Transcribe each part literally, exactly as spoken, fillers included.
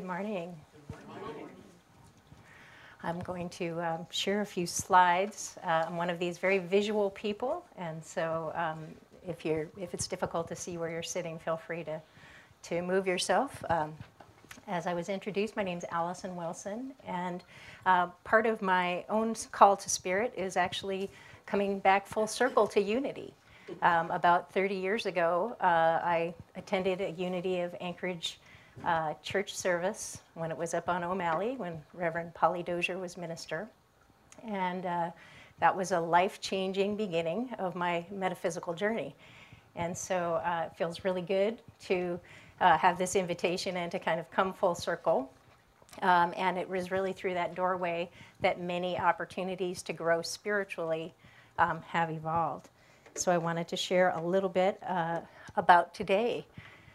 Good morning. I'm going to um, share a few slides. Uh, I'm one of these very visual people, and so um, if you're if it's difficult to see where you're sitting, feel free to to move yourself. Um, as I was introduced, my name's Allison Wilson, and uh, part of my own call to spirit is actually coming back full circle to unity. Um, about thirty years ago, uh, I attended a Unity of Anchorage uh, church service when it was up on O'Malley, when Reverend Polly Dozier was minister. And uh, that was a life-changing beginning of my metaphysical journey. And so uh, it feels really good to uh, have this invitation and to kind of come full circle. Um, and it was really through that doorway that many opportunities to grow spiritually um, have evolved. So I wanted to share a little bit uh, about today.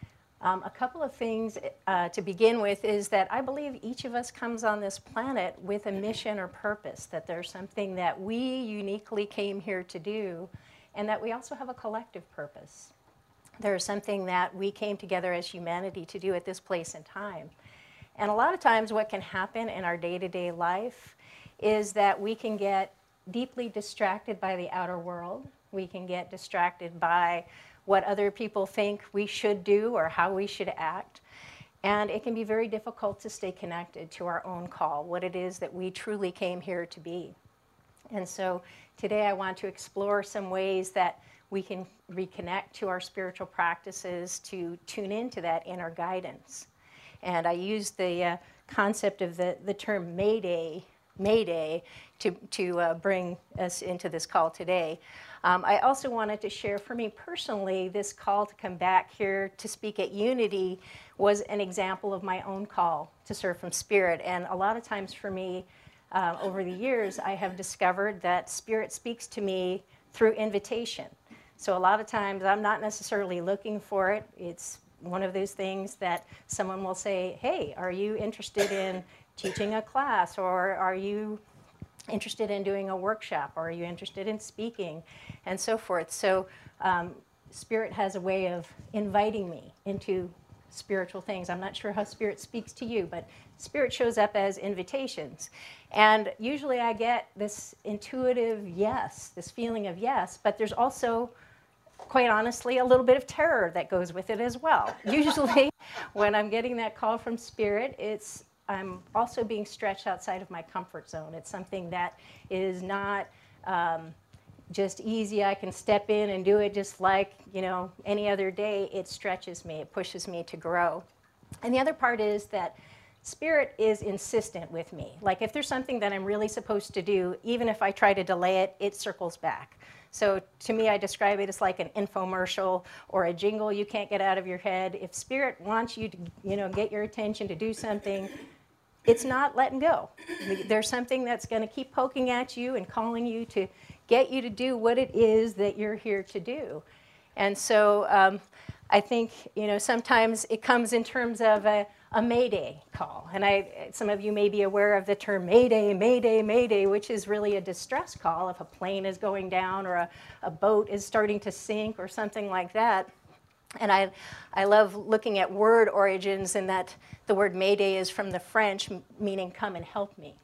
Um, a couple of things uh, to begin with is that I believe each of us comes on this planet with a mission or purpose, that there's something that we uniquely came here to do, and that we also have a collective purpose. There's something that we came together as humanity to do at this place and time. And a lot of times what can happen in our day-to-day life is that we can get deeply distracted by the outer world. We can get distracted by what other people think we should do or how we should act. And it can be very difficult to stay connected to our own call, what it is that we truly came here to be. And so today I want to explore some ways that we can reconnect to our spiritual practices to tune into that inner guidance. And I use the uh, concept of the, the term Mayday, Mayday to, to uh, bring us into this call today. Um, I also wanted to share, for me personally, this call to come back here to speak at Unity was an example of my own call to serve from Spirit. And a lot of times for me, uh, over the years, I have discovered that Spirit speaks to me through invitation. So a lot of times I'm not necessarily looking for it. It's one of those things that someone will say, hey, are you interested in teaching a class, or are you interested in doing a workshop, or are you interested in speaking, and so forth. So um, Spirit has a way of inviting me into spiritual things. I'm not sure how Spirit speaks to you, but Spirit shows up as invitations. And usually I get this intuitive yes, this feeling of yes, but there's also, quite honestly, a little bit of terror that goes with it as well. Usually when I'm getting that call from Spirit, it's I'm also being stretched outside of my comfort zone. It's something that is not um, just easy. I can step in and do it just like, you know, any other day. It stretches me. It pushes me to grow. And the other part is that Spirit is insistent with me. Like if there's something that I'm really supposed to do, even if I try to delay it, it circles back. So to me, I describe it as like an infomercial or a jingle you can't get out of your head. If Spirit wants you to, you know, get your attention to do something, it's not letting go. There's something that's going to keep poking at you and calling you to get you to do what it is that you're here to do. And so um, I think, you know, sometimes it comes in terms of a, a Mayday call. And I, some of you may be aware of the term Mayday, Mayday, Mayday, which is really a distress call if a plane is going down or a, a boat is starting to sink or something like that. And I, I love looking at word origins, and that the word Mayday is from the French, meaning come and help me.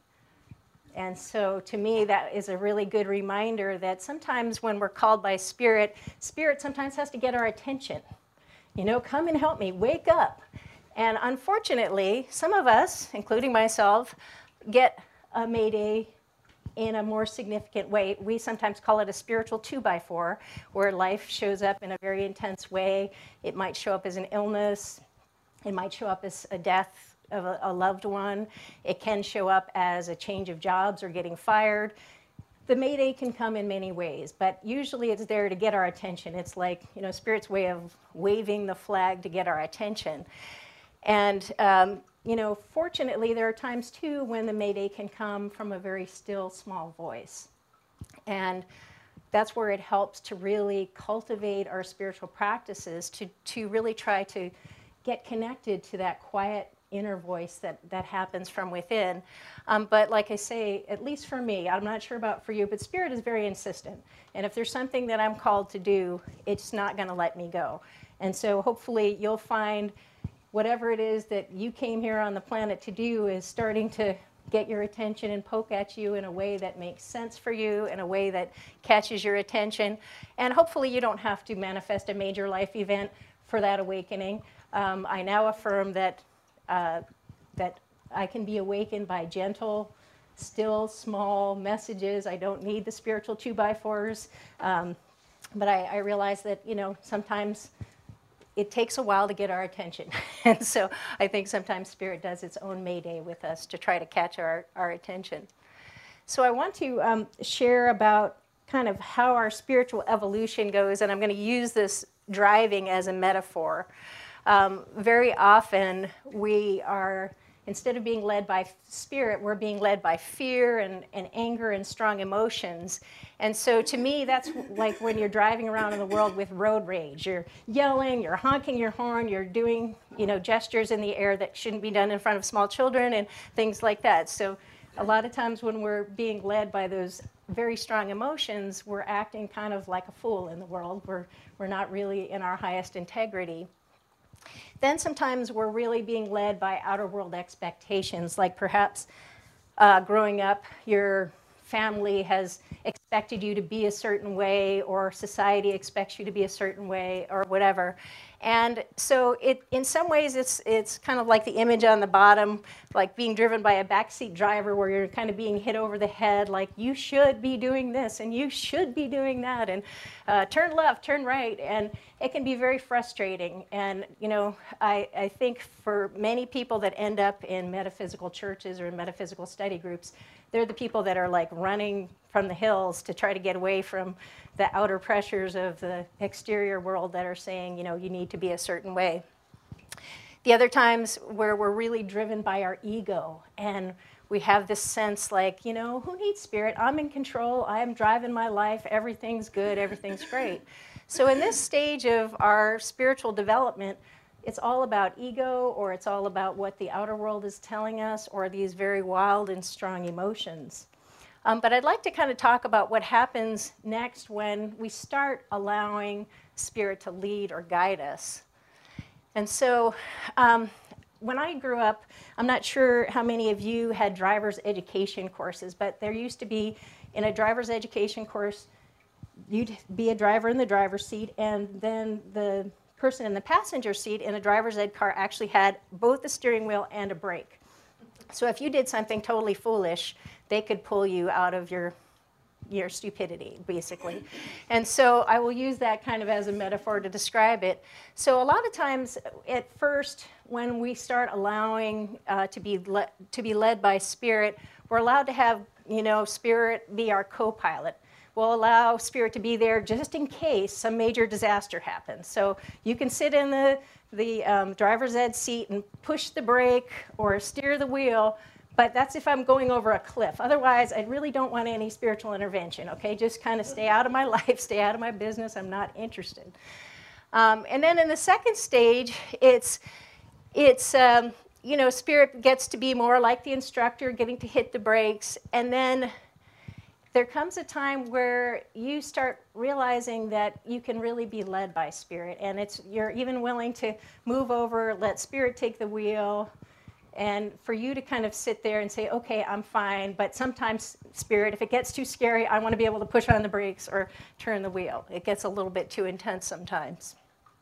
And so to me, that is a really good reminder that sometimes when we're called by Spirit, Spirit sometimes has to get our attention. You know, come and help me, wake up. And unfortunately, some of us, including myself, get a Mayday in a more significant way. We sometimes call it a spiritual two by four, where life shows up in a very intense way. It might show up as an illness. It might show up as a death of a, a loved one. It can show up as a change of jobs or getting fired. The Mayday can come in many ways, but usually it's there to get our attention. It's like, you know, Spirit's way of waving the flag to get our attention. And um, you know, fortunately, there are times, too, when the Mayday can come from a very still, small voice. And that's where it helps to really cultivate our spiritual practices, to, to really try to get connected to that quiet inner voice that, that happens from within. Um, but like I say, at least for me, I'm not sure about for you, but Spirit is very insistent. And if there's something that I'm called to do, it's not going to let me go. And so hopefully you'll find whatever it is that you came here on the planet to do is starting to get your attention and poke at you in a way that makes sense for you, in a way that catches your attention. And hopefully you don't have to manifest a major life event for that awakening. Um, I now affirm that, uh, that I can be awakened by gentle, still, small messages. I don't need the spiritual two-by-fours. Um, but I, I realize that, you know, sometimes it takes a while to get our attention. And so I think sometimes Spirit does its own mayday with us to try to catch our, our attention. So I want to um, share about kind of how our spiritual evolution goes, and I'm going to use this driving as a metaphor. Um, very often we are, instead of being led by Spirit, we're being led by fear and, and anger and strong emotions. And so to me, that's like when you're driving around in the world with road rage. You're yelling, you're honking your horn, you're doing, you know, gestures in the air that shouldn't be done in front of small children and things like that. So a lot of times when we're being led by those very strong emotions, we're acting kind of like a fool in the world. We're, we're not really in our highest integrity. Then sometimes we're really being led by outer world expectations, like perhaps uh, growing up, your family has expected you to be a certain way, or society expects you to be a certain way, or whatever. And so it, in some ways, it's, it's kind of like the image on the bottom, like being driven by a backseat driver where you're kind of being hit over the head, like you should be doing this, and you should be doing that, and uh, turn left, turn right. And it can be very frustrating. And, you know, I, I think for many people that end up in metaphysical churches or in metaphysical study groups, they're the people that are like running from the hills to try to get away from the outer pressures of the exterior world that are saying, you know, you need to be a certain way. The other times where we're really driven by our ego, and we have this sense like, you know, who needs Spirit? I'm in control. I'm driving my life. Everything's good. Everything's great. So in this stage of our spiritual development, it's all about ego, or it's all about what the outer world is telling us, or these very wild and strong emotions. Um, but I'd like to kind of talk about what happens next when we start allowing Spirit to lead or guide us. And so um, when I grew up, I'm not sure how many of you had driver's education courses, but there used to be, in a driver's education course, you'd be a driver in the driver's seat, and then the person in the passenger seat in a driver's ed car actually had both the steering wheel and a brake. So if you did something totally foolish, they could pull you out of your, your stupidity, basically. And so I will use that kind of as a metaphor to describe it. So a lot of times, at first, when we start allowing uh, to be le- to be led by Spirit, we're allowed to have, you know, Spirit be our co-pilot. We'll allow Spirit to be there just in case some major disaster happens. So you can sit in the, the um, driver's ed seat and push the brake or steer the wheel, but that's if I'm going over a cliff. Otherwise, I really don't want any spiritual intervention, okay? Just kind of stay out of my life, stay out of my business. I'm not interested. Um, and then in the second stage, it's, it's um, you know, Spirit gets to be more like the instructor, getting to hit the brakes, and then there comes a time where you start realizing that you can really be led by Spirit, and it's you're even willing to move over, let Spirit take the wheel, and for you to kind of sit there and say, okay, I'm fine, but sometimes Spirit, if it gets too scary, I want to be able to push on the brakes or turn the wheel. It gets a little bit too intense sometimes.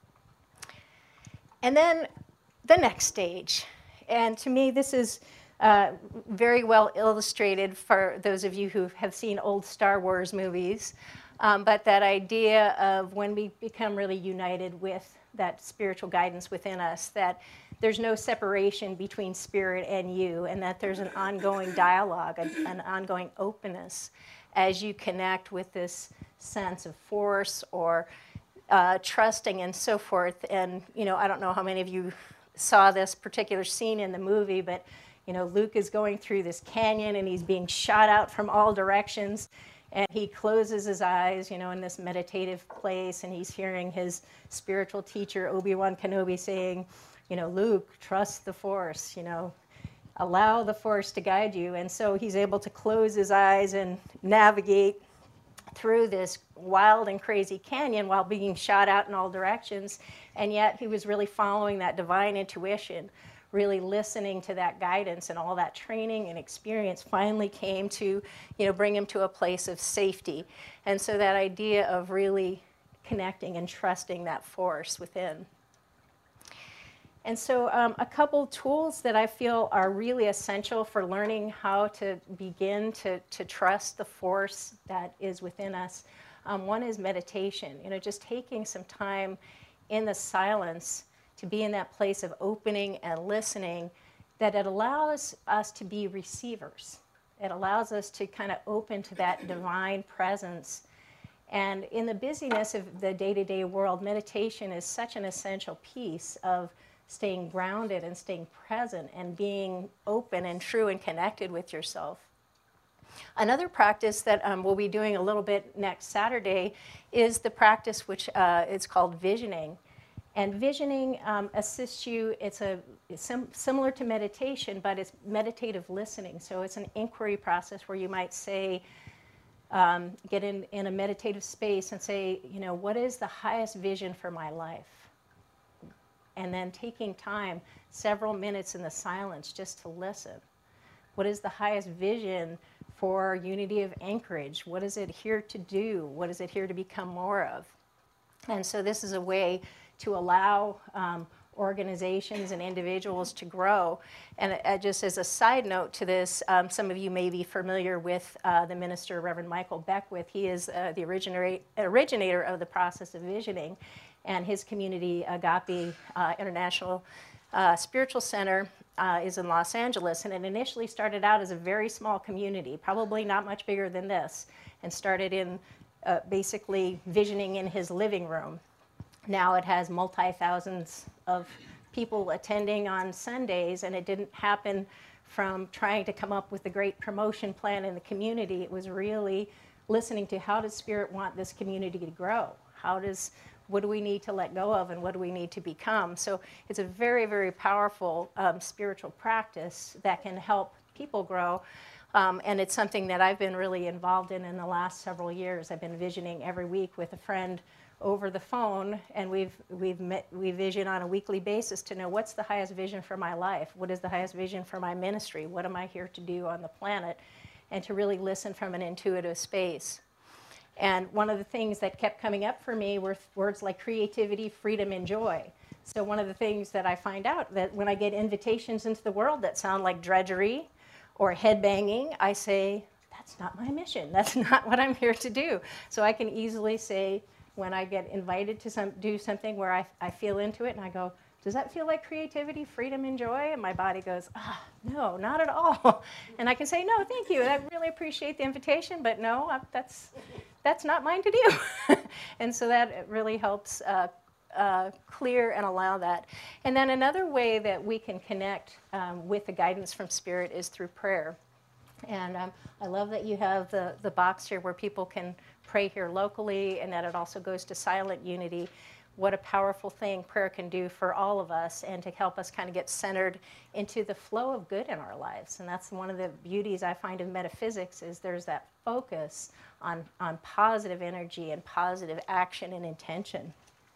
And then the next stage, and to me this is Uh, very well illustrated for those of you who have seen old Star Wars movies, um, but that idea of when we become really united with that spiritual guidance within us, that there's no separation between Spirit and you, and that there's an ongoing dialogue, an, an ongoing openness as you connect with this sense of force or uh, trusting and so forth. And, you know, I don't know how many of you saw this particular scene in the movie, but you know, Luke is going through this canyon and he's being shot out from all directions, and he closes his eyes, you know, in this meditative place, and he's hearing his spiritual teacher, Obi-Wan Kenobi, saying, you know, Luke, trust the Force, you know, allow the Force to guide you. And so he's able to close his eyes and navigate through this wild and crazy canyon while being shot out in all directions, and yet he was really following that divine intuition, really listening to that guidance, and all that training and experience finally came to, you know, bring him to a place of safety. And so that idea of really connecting and trusting that force within. And so um, a couple tools that I feel are really essential for learning how to begin to, to trust the force that is within us. Um, one is meditation, you know, just taking some time in the silence to be in that place of opening and listening, that it allows us to be receivers. It allows us to kind of open to that divine presence. And in the busyness of the day-to-day world, meditation is such an essential piece of staying grounded and staying present and being open and true and connected with yourself. Another practice that um, we'll be doing a little bit next Saturday is the practice which uh, is called visioning. And visioning um, assists you, it's, a, it's sim similar to meditation, but it's meditative listening. So it's an inquiry process where you might say, um, get in, in a meditative space and say, you know, what is the highest vision for my life? And then taking time, several minutes in the silence just to listen. What is the highest vision for Unity of Anchorage? What is it here to do? What is it here to become more of? And so this is a way to allow um, organizations and individuals to grow. And uh, just as a side note to this, um, some of you may be familiar with uh, the minister, Reverend Michael Beckwith. He is uh, the originate, originator of the process of visioning. And his community, Agape uh, International uh, Spiritual Center, uh, is in Los Angeles. And it initially started out as a very small community, probably not much bigger than this, and started in uh, basically visioning in his living room. Now it has multi-thousands of people attending on Sundays, and it didn't happen from trying to come up with a great promotion plan in the community. It was really listening to, how does Spirit want this community to grow? How does What do we need to let go of, and what do we need to become? So it's a very, very powerful um, spiritual practice that can help people grow. Um, and it's something that I've been really involved in in the last several years. I've been visioning every week with a friend over the phone, and we've, we've met, we vision on a weekly basis to know, what's the highest vision for my life? What is the highest vision for my ministry? What am I here to do on the planet? And to really listen from an intuitive space. And one of the things that kept coming up for me were words like creativity, freedom, and joy. So one of the things that I find out, that when I get invitations into the world that sound like drudgery or headbanging, I say, that's not my mission. That's not what I'm here to do. So I can easily say, when I get invited to some, do something where I, I feel into it, and I go, does that feel like creativity, freedom, and joy? And my body goes, ah, no, not at all. And I can say, no, thank you. I really appreciate the invitation, but no, I, that's, that's not mine to do. And so that really helps uh, uh, clear and allow that. And then another way that we can connect um, with the guidance from Spirit is through prayer. And um, I love that you have the, the box here where people can pray here locally, and that it also goes to Silent Unity. What a powerful thing prayer can do for all of us, and to help us kind of get centered into the flow of good in our lives. And that's one of the beauties I find in metaphysics, is there's that focus on, on positive energy and positive action and intention.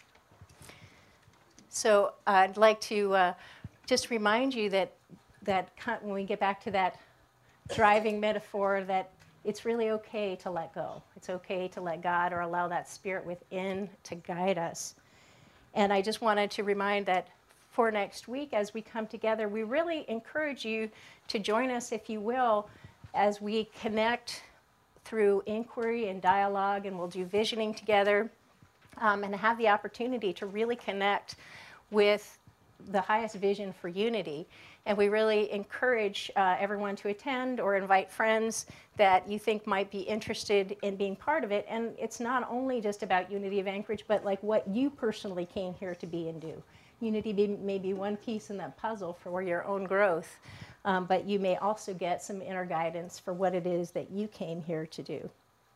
So uh, I'd like to uh, just remind you that, that when we get back to that driving metaphor, that it's really okay to let go. It's okay to let God or allow that Spirit within to guide us. And I just wanted to remind that for next week, as we come together, we really encourage you to join us, if you will, as we connect through inquiry and dialogue, and we'll do visioning together, um, and have the opportunity to really connect with the highest vision for unity. And we really encourage uh, everyone to attend, or invite friends that you think might be interested in being part of it. And it's not only just about Unity of Anchorage, but like what you personally came here to be and do. Unity be, may be one piece in that puzzle for your own growth, um, but you may also get some inner guidance for what it is that you came here to do.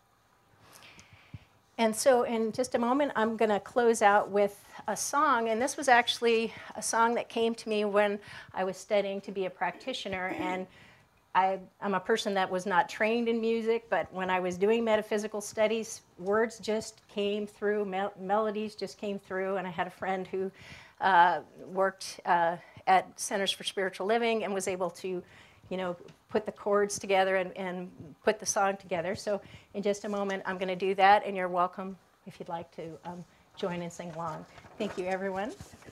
And so in just a moment, I'm going to close out with a song. And this was actually a song that came to me when I was studying to be a practitioner. And I, I'm a person that was not trained in music, but when I was doing metaphysical studies, words just came through, mel- melodies just came through, and I had a friend who uh, worked uh, at Centers for Spiritual Living and was able to, you know, put the chords together and, and put the song together. So in just a moment, I'm going to do that, and you're welcome if you'd like to um, join and sing along. Thank you, everyone.